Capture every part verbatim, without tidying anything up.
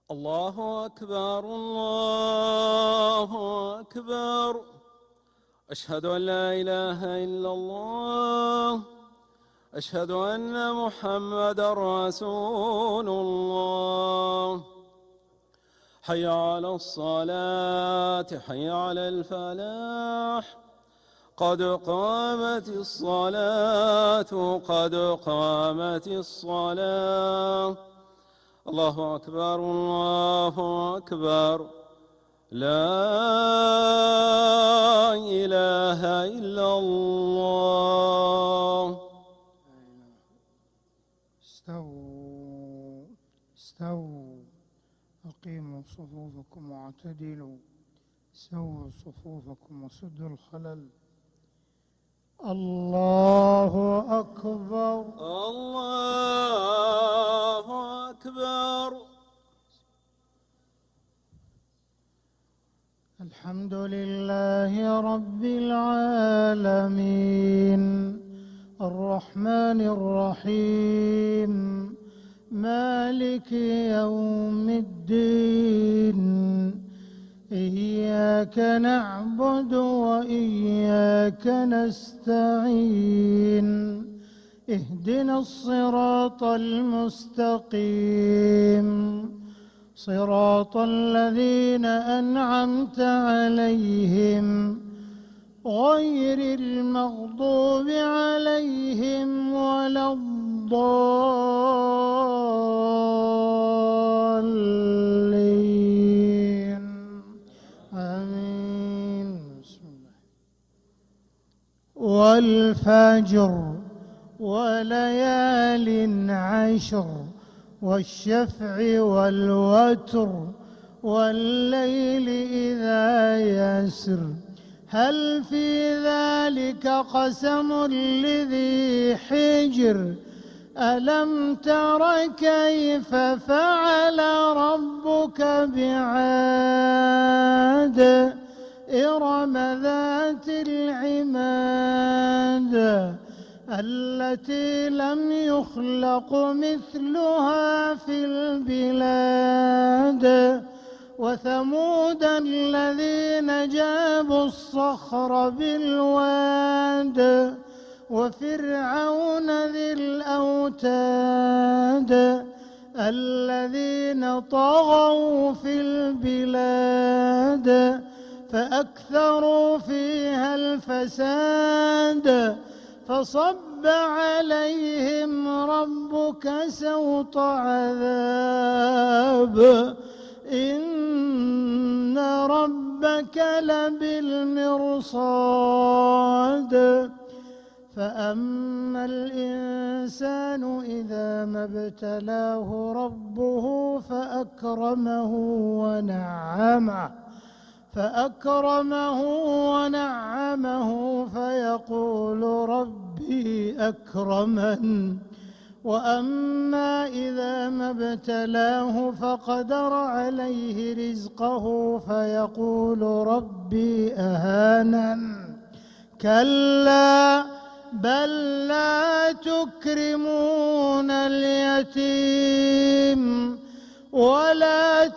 الله أكبر الله أكبر. أشهد أن لا إله إلا الله. أشهد أن محمدًا رسول الله. حي على الصلاة حي على الفلاح. قد قامت الصلاة قد قامت الصلاة. الله أكبر الله أكبر. لا إله إلا الله. استووا استووا أقيموا صفوفكم واعتدلوا. سووا صفوفكم وسدوا الخلل. الله أكبر الله أكبر. الحمد لله رب العالمين الرحمن الرحيم مالك يوم الدين. إياك نعبد وإياك نستعين. اهدنا الصراط المستقيم صراط الذين أنعمت عليهم غير المغضوب عليهم ولا الضالين. آمين. بسم الله. والفجر وليال عشر والشفع والوتر والليل إذا يسر. هل في ذلك قسم لذي حجر؟ ألم تر كيف فعل ربك بعاد؟ إرم ذات العماد التي لم يخلق مثلها في البلاد. وثمود الذين جابوا الصخر بالواد. وفرعون ذي الأوتاد الذين طغوا في البلاد فأكثروا فيها الفساد. فصب عليهم ربك سوط عذاب. إن ربك لبالمرصاد. فأما الإنسان إذا ما ابتلاه ربه فأكرمه ونعمه فأكرمه ونعمه فيقول ربي أكرمن. وأما إذا ما ابتلاه فقدر عليه رزقه فيقول ربي أهانن. كلا بل لا تكرمون اليتيم ولا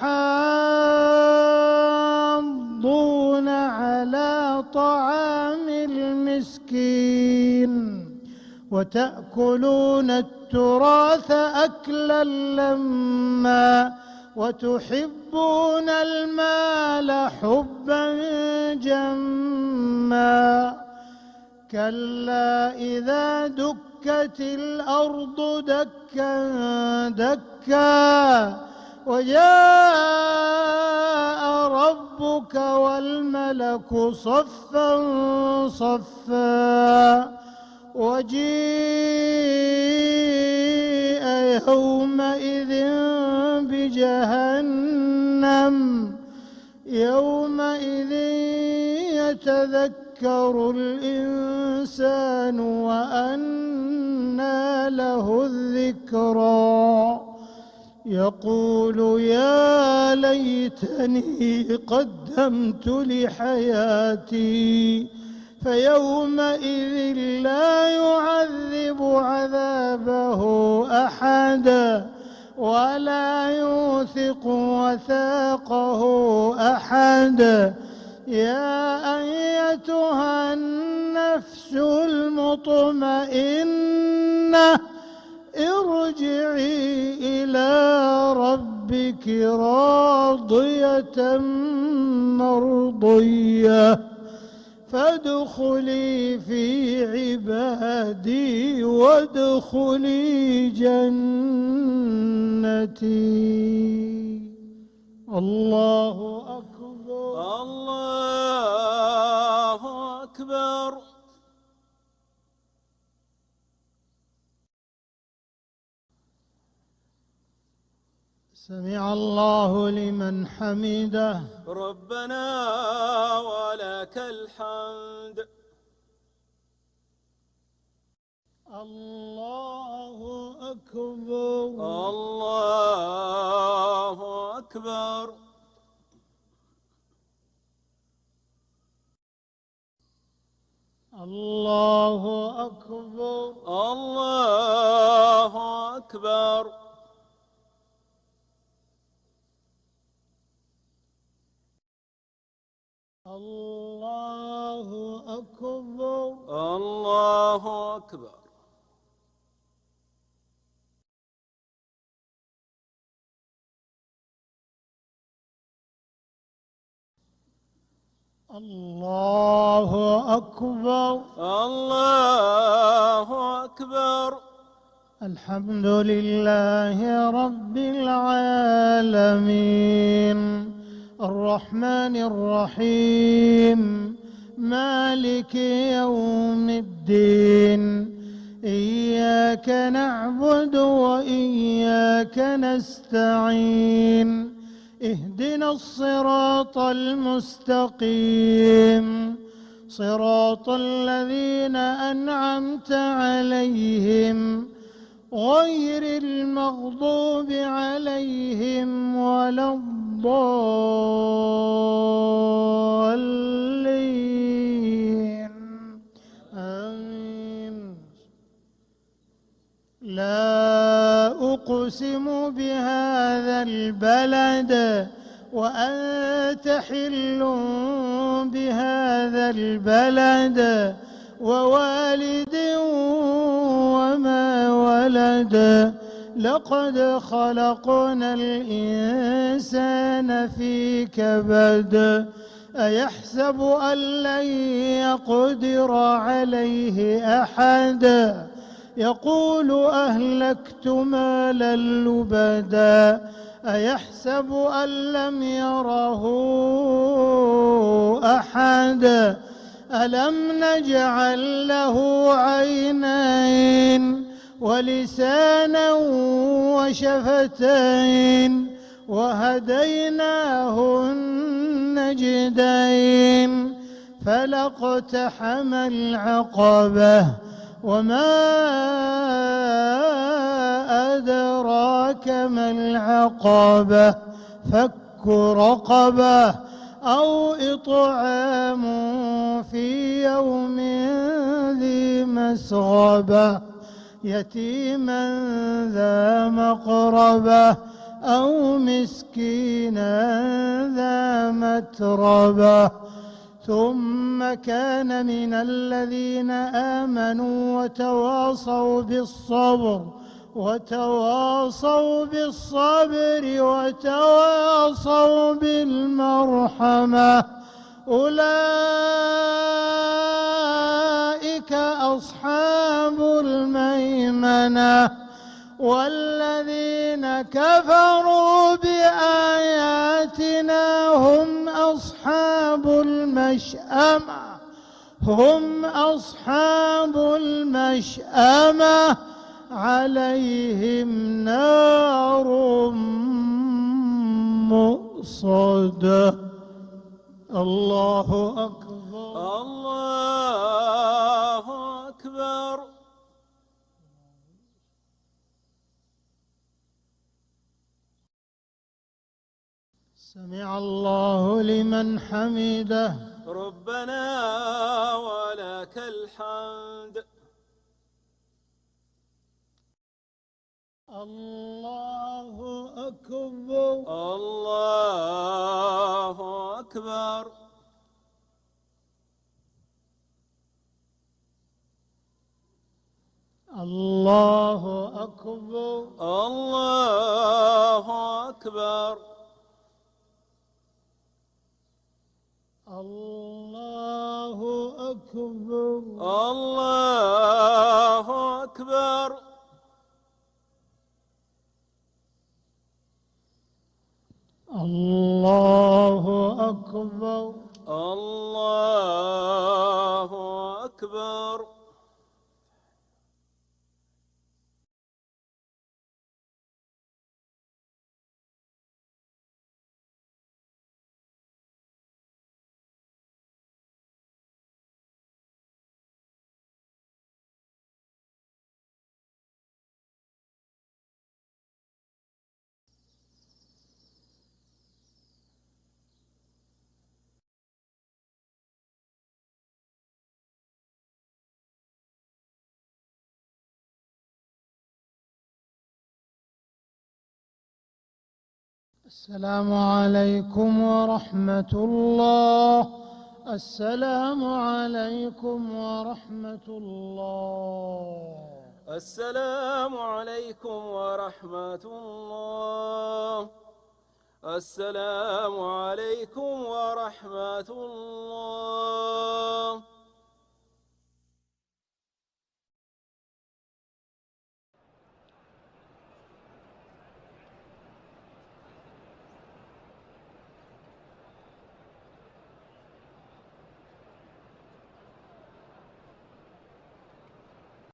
تحاضون على طعام المسكين وتأكلون التراث أكلا لما وتحبون المال حبا جما. كلا إذا دكت الأرض دكا دكا وجاء ربك والملك صفا صفا. وجيء يومئذ بجهنم. يومئذ يتذكر الإنسان وأنى له الذكرى. يقول يا ليتني قدمت لحياتي. فيومئذ لا يعذب عذابه أحدا ولا يوثق وثاقه أحد. يا أيتها النفس المطمئنة ارجعي إلى ربك راضية مرضية فادخلي في عبادي وادخلي جنتي. الله أكبر. الله أكبر. سمع الله لمن حمده. ربنا ولك الحمد. الله أكبر. الله أكبر. الله أكبر. الله أكبر. الله أكبر. الله أكبر. الله أكبر. الله أكبر. الحمد لله رب العالمين الرحمن الرحيم مالك يوم الدين. إياك نعبد وإياك نستعين. اهدنا الصراط المستقيم صراط الذين أنعمت عليهم غير المغضوب عليهم ولا الضالين. آمين. لا أقسم بهذا البلد وأنت حل بهذا البلد ووالد وما ولد. لقد خلقنا الإنسان في كبد. أيحسب أن لن يقدر عليه أحد. يقول أهلكت مالا لبدا. أيحسب أن لم يره أحد. ألم نجعل له عينين ولسانا وشفتين وهديناه النجدين. فلاقتحم العقبة وما أدراك ما العقبة. فك رقبة أو إطعام في يوم ذي مسغبة يتيما ذا مقربة أو مسكينا ذا متربة. ثم كان من الذين آمنوا وتواصوا بالصبر وتواصوا بالصبر وتواصوا بالمرحمة أولئك أصحاب الميمنة. والذين كفروا بآياتنا هم أصحاب المشأمة هم أصحاب المشأمة عليهم نار مؤصدة. الله أكبر. الله أكبر. سمع الله لمن حمده. ربنا ولك الحمد. الله أكبر الله أكبر الله أكبر الله أكبر الله أكبر الله أكبر الله أكبر الله أكبر السلام عليكم ورحمة الله. السلام عليكم ورحمة الله. السلام عليكم ورحمة الله. السلام عليكم ورحمة الله.